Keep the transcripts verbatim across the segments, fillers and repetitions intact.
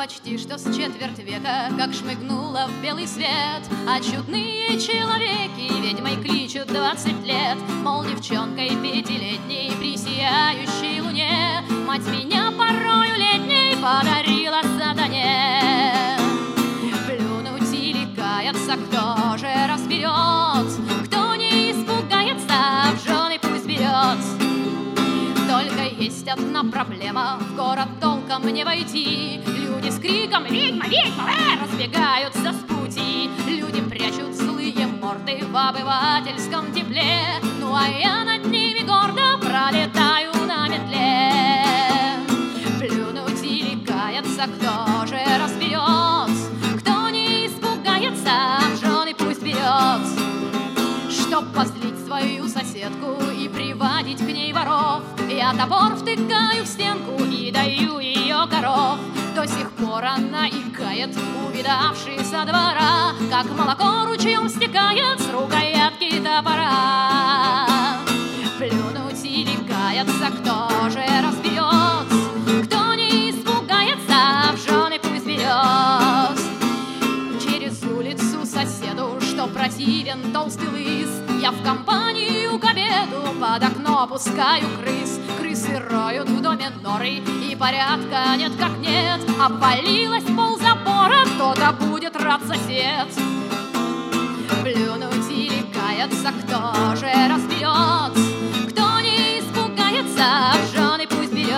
почти что с четверть века, как шмыгнула в белый свет. А чудные человеки ведьмой кличут двадцать лет. Мол, девчонкой пятилетней при сияющей луне мать меня порою летней подарила сатане. Плюнуть или каяться, кто же разберет? Кто не испугается, в жены пусть берет. Только есть одна проблема, в город толком не войти. Люди с криком «Ведьма, ведьма!» э, разбегаются с пути. Люди прячут злые морды в обывательском тепле. Ну а я над ними гордо пролетаю на метле. Плюнуть или каяться, кто же разберет? Кто не испугается, в жены пусть берет. Чтоб позлить свою соседку и приводить к ней воров, я топор втыкаю в стенку и даю ее коров. До сих пор она икает, увидавшись со двора, как молоко ручьем стекает с рукоятки топора. Плюнуть или каяться, кто же разберет? Кто не испугается, в жены пусть берет. Через улицу соседу, что противен толстый лыс, я в компанию к обеду под окно пускаю крыс. Крысы роют в доме норы, и порядка нет как нет. Обвалилась ползабора, кто-то будет рад сосед. Плюнуть или каяться, кто же разберет? Кто не испугается, в жены пусть берет.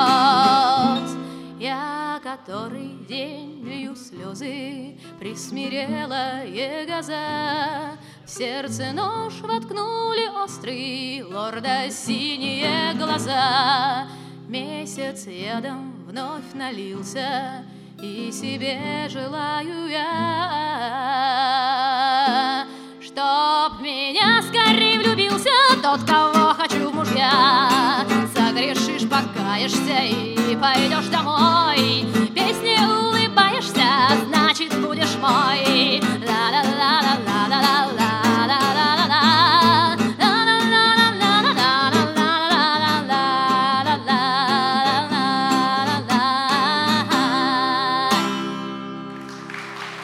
Я который день лью слезы, присмирелая газа. В сердце нож воткнули острый, лорда синие глаза. Месяц ядом вновь налился, и себе желаю я, чтоб меня скорее влюбился тот, кого хочу в мужья. Согрешишь, покаешься и пойдешь домой.